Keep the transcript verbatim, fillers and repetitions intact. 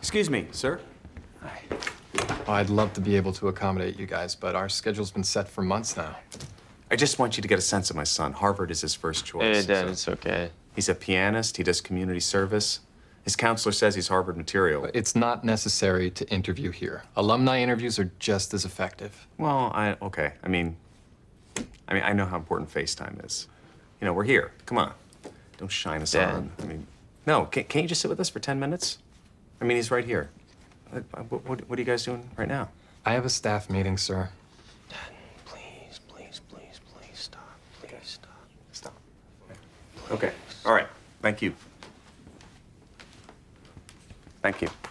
Excuse me, sir. Hi. Well, I'd love to be able to accommodate you guys, but our schedule's been set for months now. I just want you to get a sense of my son. Harvard is his first choice. Hey, Dad, so it's okay. He's a pianist. He does community service. His counselor says he's Harvard material. But it's not necessary to interview here. Alumni interviews are just as effective. Well, I okay. I mean, I mean, I know how important FaceTime is. You know, we're here. Come on, don't shine us Dad. on. I mean, no. Can, can't you just sit with us for ten minutes? I mean, he's right here. What, what, what are you guys doing right now? I have a staff meeting, sir. Dad, please, please, please, please stop. Please stop. Stop. Okay. All right. Thank you. Thank you.